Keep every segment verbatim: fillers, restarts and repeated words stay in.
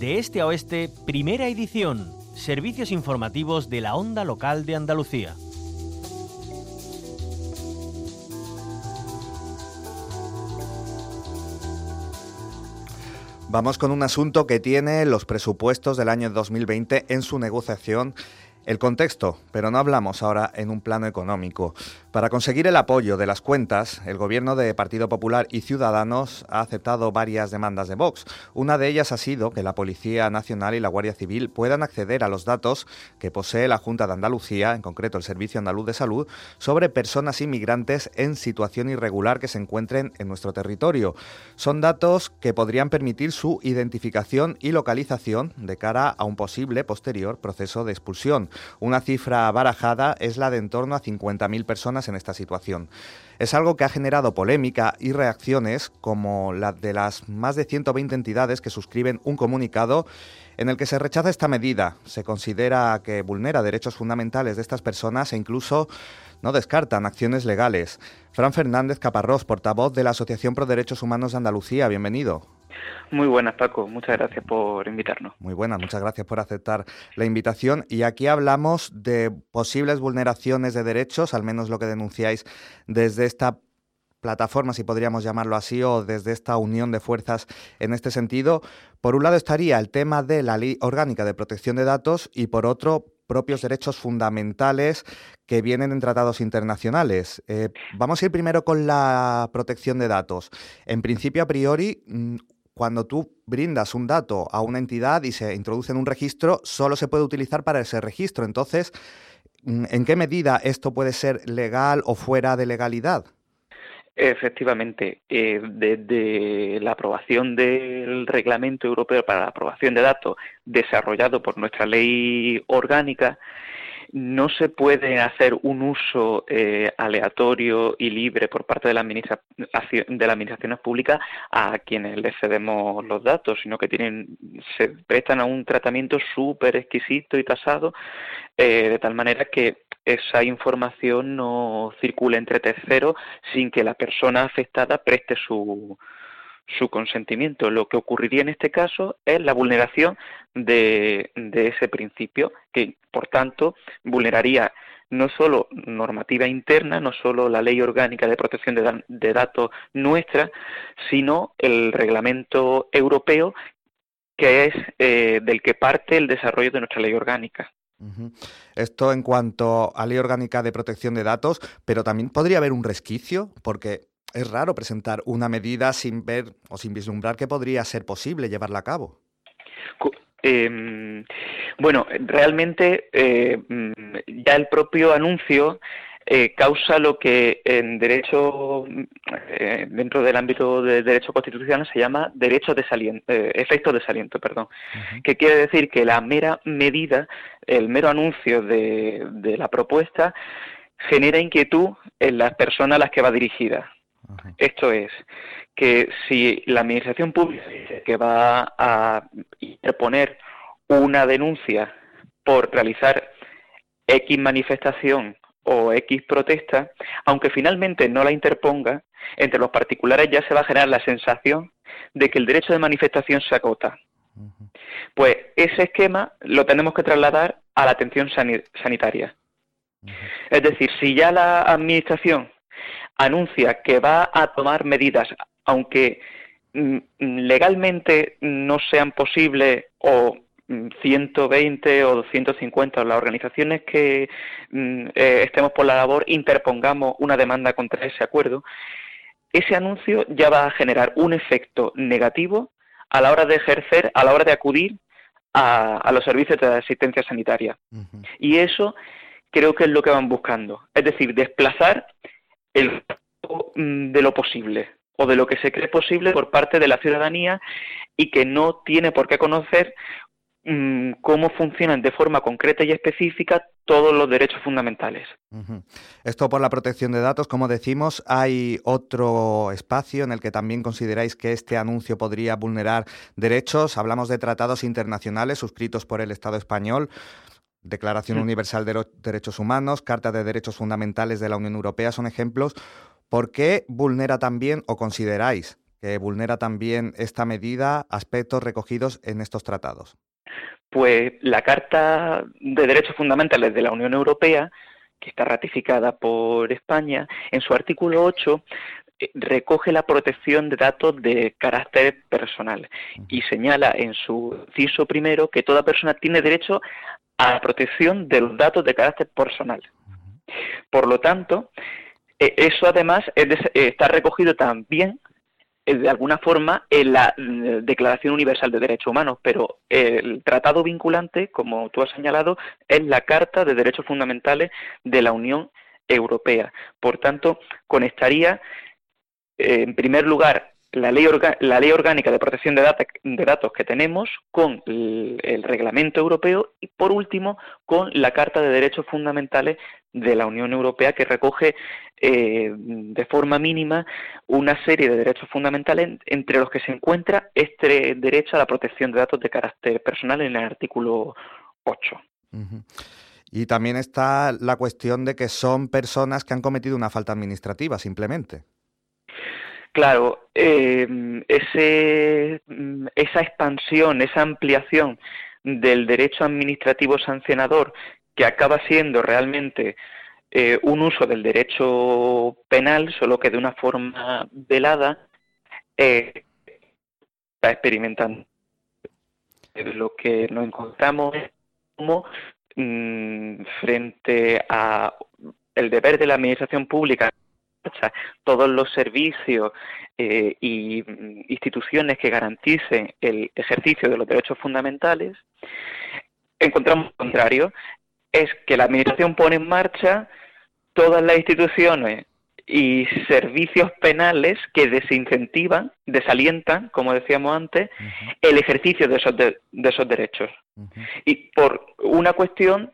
De este a oeste, primera edición. Servicios informativos de la Onda Local de Andalucía. Vamos con un asunto que tiene los presupuestos del año dos mil veinte en su negociación. El contexto, pero no hablamos ahora en un plano económico. Para conseguir el apoyo de las cuentas, el gobierno de Partido Popular y Ciudadanos ha aceptado varias demandas de Vox. Una de ellas ha sido que la Policía Nacional y la Guardia Civil puedan acceder a los datos que posee la Junta de Andalucía, en concreto el Servicio Andaluz de Salud, sobre personas inmigrantes en situación irregular que se encuentren en nuestro territorio. Son datos que podrían permitir su identificación y localización de cara a un posible posterior proceso de expulsión. Una cifra barajada es la de en torno a cincuenta mil personas en esta situación. Es algo que ha generado polémica y reacciones como la de las más de ciento veinte entidades que suscriben un comunicado en el que se rechaza esta medida. Se considera que vulnera derechos fundamentales de estas personas e incluso no descartan acciones legales. Fran Fernández Caparrós, portavoz de la Asociación Pro Derechos Humanos de Andalucía, bienvenido. Muy buenas, Paco. Muchas gracias por invitarnos. Muy buenas, muchas gracias por aceptar la invitación. Y aquí hablamos de posibles vulneraciones de derechos, al menos lo que denunciáis desde esta plataforma, si podríamos llamarlo así, o desde esta unión de fuerzas en este sentido. Por un lado estaría el tema de la Ley Orgánica de Protección de Datos y por otro, propios derechos fundamentales que vienen en tratados internacionales. Eh, vamos a ir primero con la protección de datos. En principio, a priori, cuando tú brindas un dato a una entidad y se introduce en un registro, solo se puede utilizar para ese registro. Entonces, ¿en qué medida esto puede ser legal o fuera de legalidad? Efectivamente, eh, desde la aprobación del Reglamento Europeo para la Aprobación de Datos, desarrollado por nuestra ley orgánica, no se puede hacer un uso eh, aleatorio y libre por parte de la administra- de las administraciones públicas a quienes les cedemos los datos, sino que tienen se prestan a un tratamiento súper exquisito y tasado, eh, de tal manera que esa información no circula entre terceros sin que la persona afectada preste su, su consentimiento. Lo que ocurriría en este caso es la vulneración de, de ese principio, que por tanto vulneraría no solo normativa interna, no solo la Ley Orgánica de Protección de, da- de Datos nuestra, sino el Reglamento Europeo, que es eh, del que parte el desarrollo de nuestra Ley Orgánica. Uh-huh. Esto en cuanto a Ley Orgánica de Protección de Datos, pero también podría haber un resquicio, porque es raro presentar una medida sin ver o sin vislumbrar que podría ser posible llevarla a cabo. Eh, bueno, realmente eh, ya el propio anuncio eh, causa lo que en derecho, eh, dentro del ámbito de derecho constitucional se llama derecho desaliento, eh, efecto desaliento, perdón, uh-huh. Que quiere decir que la mera medida, el mero anuncio de, de la propuesta genera inquietud en las personas a las que va dirigida. Uh-huh. Esto es, que si la administración pública dice que va a interponer una denuncia por realizar X manifestación o X protesta, aunque finalmente no la interponga, entre los particulares ya se va a generar la sensación de que el derecho de manifestación se acota. Uh-huh. Pues ese esquema lo tenemos que trasladar a la atención san- sanitaria. Uh-huh. Es decir, si ya la administración anuncia que va a tomar medidas, aunque mm, legalmente no sean posibles o ciento veinte o doscientos cincuenta las organizaciones que mm, eh, estemos por la labor interpongamos una demanda contra ese acuerdo, ese anuncio ya va a generar un efecto negativo a la hora de ejercer, a la hora de acudir a, a los servicios de asistencia sanitaria. Uh-huh. Y eso creo que es lo que van buscando, es decir, desplazar el de lo posible o de lo que se cree posible por parte de la ciudadanía y que no tiene por qué conocer mmm, cómo funcionan de forma concreta y específica todos los derechos fundamentales. Uh-huh. Esto por la protección de datos, como decimos, ¿hay otro espacio en el que también consideráis que este anuncio podría vulnerar derechos? Hablamos de tratados internacionales suscritos por el Estado español, Declaración Universal de los Derechos Humanos, Carta de Derechos Fundamentales de la Unión Europea, son ejemplos. ¿Por qué vulnera también, o consideráis que vulnera también esta medida aspectos recogidos en estos tratados? Pues la Carta de Derechos Fundamentales de la Unión Europea, que está ratificada por España, en su artículo ocho eh, recoge la protección de datos de carácter personal y señala en su inciso primero que toda persona tiene derecho a la protección de los datos de carácter personal. Por lo tanto, eh, eso además es de, eh, está recogido también de alguna forma en la Declaración Universal de Derechos Humanos, pero el tratado vinculante, como tú has señalado, es la Carta de Derechos Fundamentales de la Unión Europea. Por tanto, conectaría, eh, en primer lugar, la ley, orga, la ley orgánica de protección de, data, de datos que tenemos con el, el reglamento europeo y, por último, con la Carta de Derechos Fundamentales de la Unión Europea, que recoge eh, de forma mínima una serie de derechos fundamentales, entre los que se encuentra este derecho a la protección de datos de carácter personal en el artículo ocho. Uh-huh. Y también está la cuestión de que son personas que han cometido una falta administrativa, simplemente. Claro, eh, ese, esa expansión, esa ampliación del derecho administrativo sancionador, que acaba siendo realmente eh, un uso del derecho penal, solo que de una forma velada, eh, está experimentando. Lo que nos encontramos es como mmm, frente a el deber de la administración pública, todos los servicios eh, y instituciones que garanticen el ejercicio de los derechos fundamentales, encontramos lo contrario, es que la administración pone en marcha todas las instituciones y servicios penales que desincentivan, desalientan, como decíamos antes, uh-huh. el ejercicio de esos, de, de esos derechos. Uh-huh. Y por una cuestión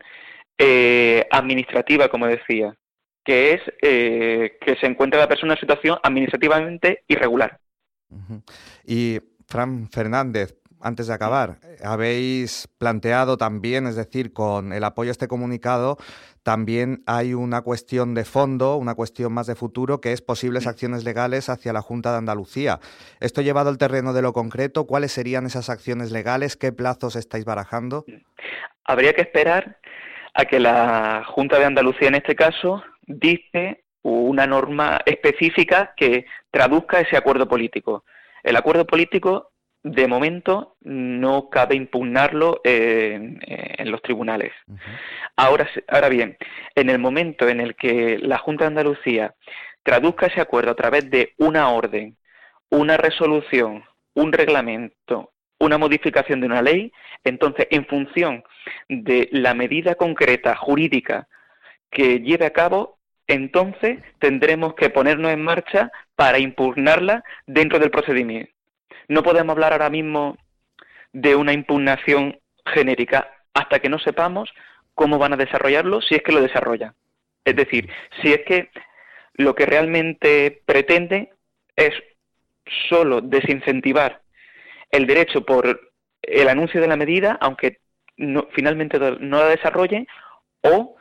eh, administrativa, como decía, que es eh, que se encuentra la persona en una situación administrativamente irregular. Uh-huh. Y, Fran Fernández, antes de acabar, habéis planteado también, es decir, con el apoyo a este comunicado, también hay una cuestión de fondo, una cuestión más de futuro, que es posibles acciones legales hacia la Junta de Andalucía. Esto llevado al terreno de lo concreto, ¿cuáles serían esas acciones legales? ¿Qué plazos estáis barajando? Habría que esperar a que la Junta de Andalucía, en este caso, dicte una norma específica que traduzca ese acuerdo político. El acuerdo político, de momento, no cabe impugnarlo en, en los tribunales. Uh-huh. Ahora, ahora bien, en el momento en el que la Junta de Andalucía traduzca ese acuerdo a través de una orden, una resolución, un reglamento, una modificación de una ley, entonces, en función de la medida concreta jurídica que lleve a cabo, entonces tendremos que ponernos en marcha para impugnarla dentro del procedimiento. No podemos hablar ahora mismo de una impugnación genérica hasta que no sepamos cómo van a desarrollarlo, si es que lo desarrollan. Es decir, si es que lo que realmente pretende es solo desincentivar el derecho por el anuncio de la medida, aunque no, finalmente no la desarrollen, o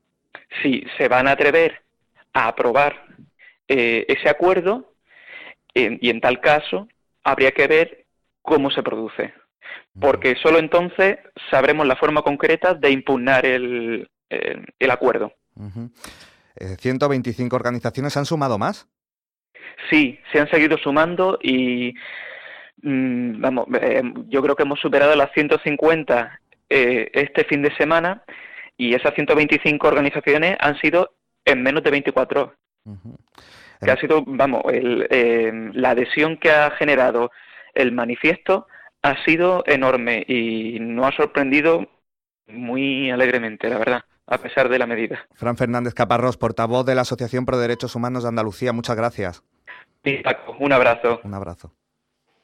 si se van a atrever a aprobar eh, ese acuerdo, eh, y en tal caso habría que ver cómo se produce, porque solo entonces sabremos la forma concreta de impugnar el, el, el acuerdo. Uh-huh. eh, ¿ciento veinticinco organizaciones han sumado más? Sí, se han seguido sumando y mmm, vamos, eh, yo creo que hemos superado las ciento cincuenta eh, este fin de semana, y esas ciento veinticinco organizaciones han sido en menos de veinticuatro horas. Uh-huh. Que ha sido, vamos, el, eh, la adhesión que ha generado el manifiesto ha sido enorme y nos ha sorprendido muy alegremente, la verdad, a pesar de la medida. Fran Fernández Caparrós, portavoz de la Asociación Pro Derechos Humanos de Andalucía, muchas gracias. Sí, Paco, un abrazo. Un abrazo.